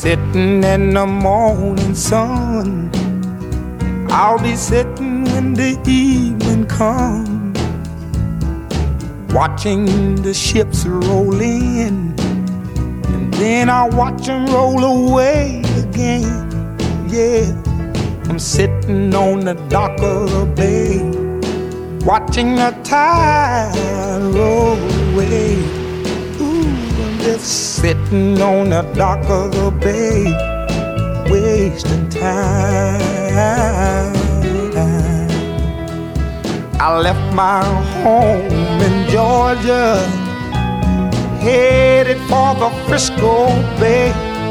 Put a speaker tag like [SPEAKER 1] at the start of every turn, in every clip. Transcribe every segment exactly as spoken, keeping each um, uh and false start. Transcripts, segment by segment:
[SPEAKER 1] sitting in the morning sun. I'll be sitting when the evening comes, watching the ships roll in, and then I'll watch them roll away again. Yeah, I'm sitting on the dock of the bay, watching the tide roll away. Ooh, I'm just sitting on the dock of the bay, wasting time. I left my home in Georgia, headed for the Frisco Bay,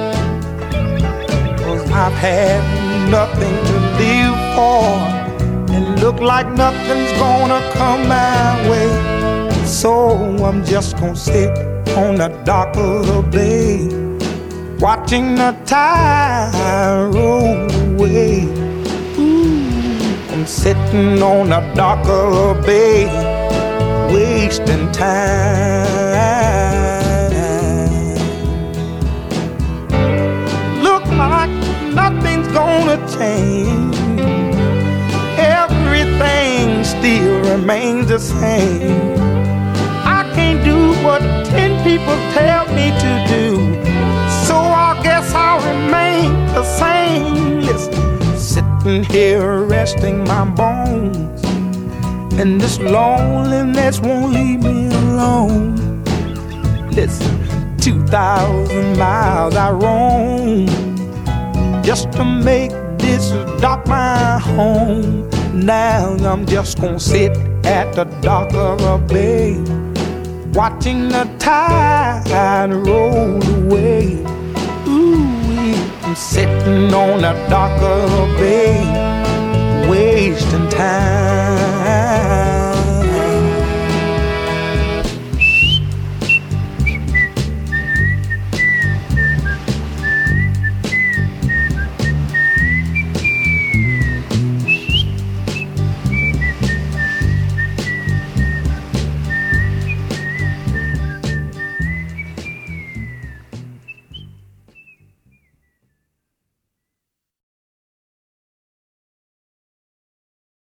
[SPEAKER 1] 'cause I've had nothing to live for, and look like nothing's gonna come my way. So I'm just gonna sit on the dock of the bay, watching the tide roll away. Ooh, I'm sitting on the dock of the bay, wasting time. Look like nothing's gonna change, everything still remains the same. I can't do what ten people tell me to do, so I guess I'll remain the same. Listen, sitting here resting my bones, and this loneliness won't leave me alone. Listen, two thousand miles I roam just to make this dock my home. Now I'm just gonna sit at the dock of a bay, watching the tide roll away. Ooh, I'm sitting on the dock of a bay, wasting time.